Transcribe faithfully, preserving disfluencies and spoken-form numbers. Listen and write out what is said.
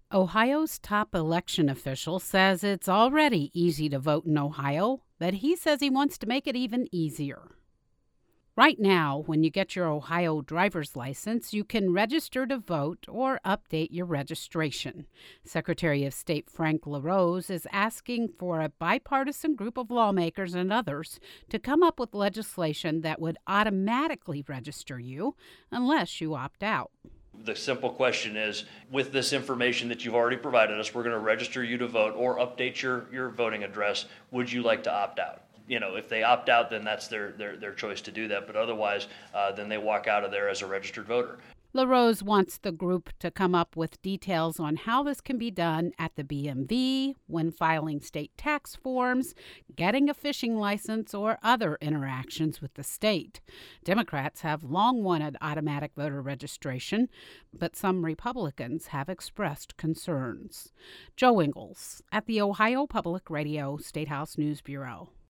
Ohio's top election official says it's already easy to vote in Ohio, but he says he wants to make it even easier. Right now, when you get your Ohio driver's license, you can register to vote or update your registration. Secretary of State Frank LaRose is asking for a bipartisan group of lawmakers and others to come up with legislation that would automatically register you unless you opt out. The simple question is, with this information that you've already provided us, we're going to register you to vote or update your, your voting address. Would you like to opt out? You know, if they opt out, then that's their, their, their choice to do that. But otherwise, uh, then they walk out of there as a registered voter. LaRose wants the group to come up with details on how this can be done at the B M V, when filing state tax forms, getting a fishing license, or other interactions with the state. Democrats have long wanted automatic voter registration, but some Republicans have expressed concerns. Joe Ingles at the Ohio Public Radio State House News Bureau.